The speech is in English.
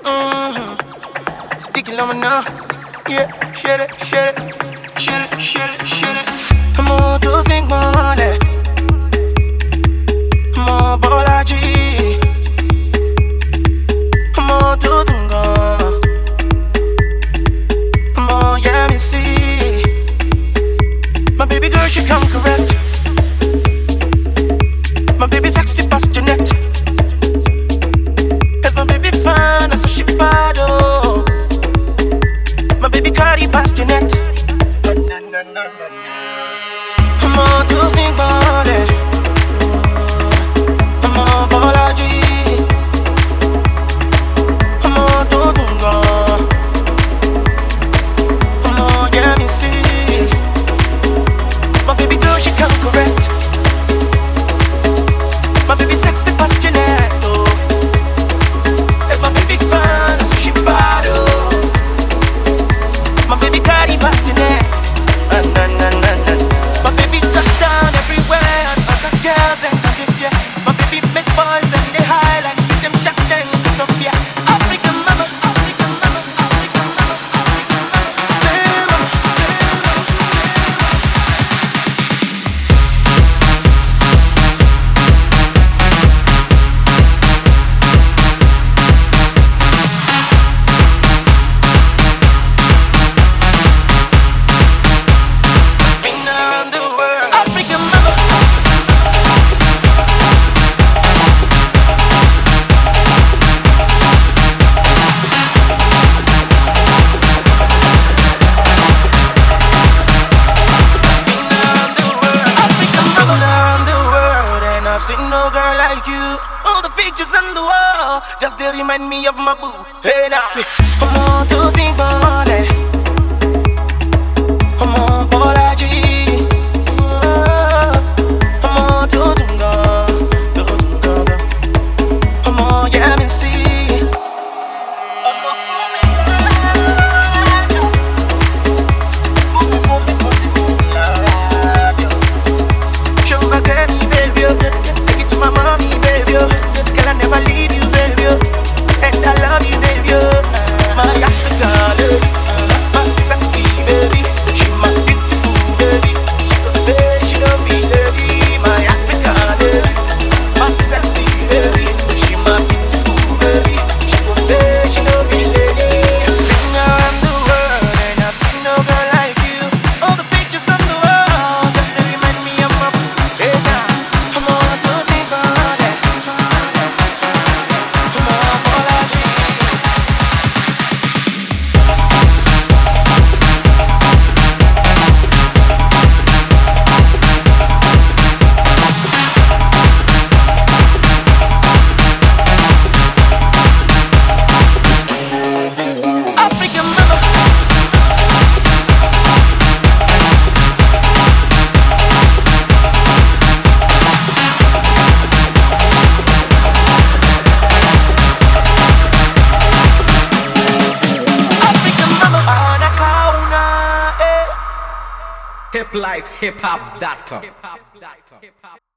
Sticky on me now. Yeah, shit it, shit it, shit it, shit it, shit it. I'm on to sing money. I'm on Bolaji. I'm on to Tunga. I'm on Yami C. My baby girl, she come correct. My baby sexy past Jeanette. Cause my baby fine, that's what she bad, oh. My baby Cardi past Jeanette. I'm on to sing ballin'. I'm on Bolaji. I'm on to Tunga. I'm on Yami C. My baby girl, she come correct. My baby sexy past Jeanette, oh. That's my baby fine, that's what she bad, oh. My baby Cardi past Jeanette. My baby touch down everywhere, and other girls then can give ya. My baby make boys then they high like see them jack then Sophia. African mama, African mama, African mama, African mama. Been around the world, African mama. Been around the world, and I've seen no girl like you. All the pictures on the wall just they remind me of my boo. Hey now, I'm on to sing ballin'. I'm on Bolaji. I'm on to Tunga. I'm on Yami C. Show my girl, baby, take it to my mommy, baby. Girl, I never leave you, baby, and I love you, baby. My Africa lady, my sexy baby, she my beautiful baby. She gon' say she love me, baby. My Africa lady, my sexy baby, she my beautiful baby. She gon' say she love me, lady. Been around the world and I've seen no girl like you. All the pictures on the wall just they remind me of my boo. Hey now, I'm on to sing ballin'. I'm on Bolaji. African mother. African mama, Anakauna, eh. hiplifehiphop.com.